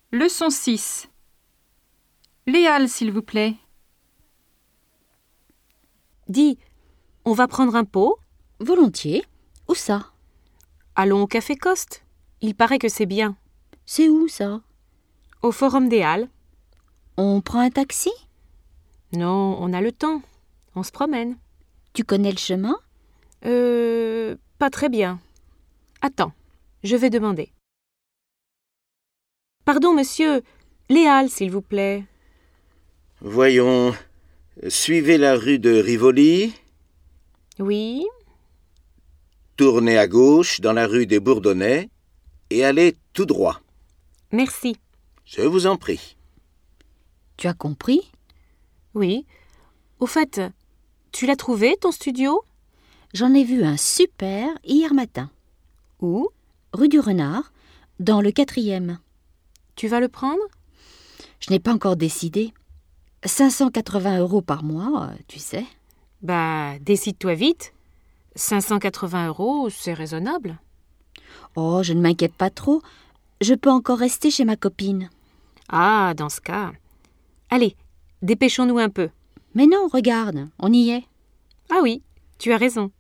Leçon 6. Léal, s'il vous plaît. Dis, on va prendre un pot? Volontiers. Où ça? Allons au Café Coste. Il paraît que c'est bien. C'est où ça? Au Forum des Halles. On prend un taxi? Non, on a le temps. On se promène. Tu connais le chemin? Pas très bien. Attends, je vais demander. Pardon, monsieur, les Halles, s'il vous plaît. Voyons, suivez la rue de Rivoli, Oui, tournez à gauche dans la rue des Bourdonnais et allez tout droit. merci. Je vous en prie. Tu as compris? Oui. Au fait, tu l'as trouvé, ton studio? J'en ai vu un super hier matin. Où? Rue du Renard, dans le 4e. Tu vas le prendre? Je n'ai pas encore décidé. 580 € par mois, tu sais. Bah, décide-toi vite. 580 €, c'est raisonnable. Oh, je ne m'inquiète pas trop. Je peux encore rester chez ma copine. Ah, dans ce cas. Allez, dépêchons-nous un peu. Mais non, regarde, on y est. Ah oui, tu as raison.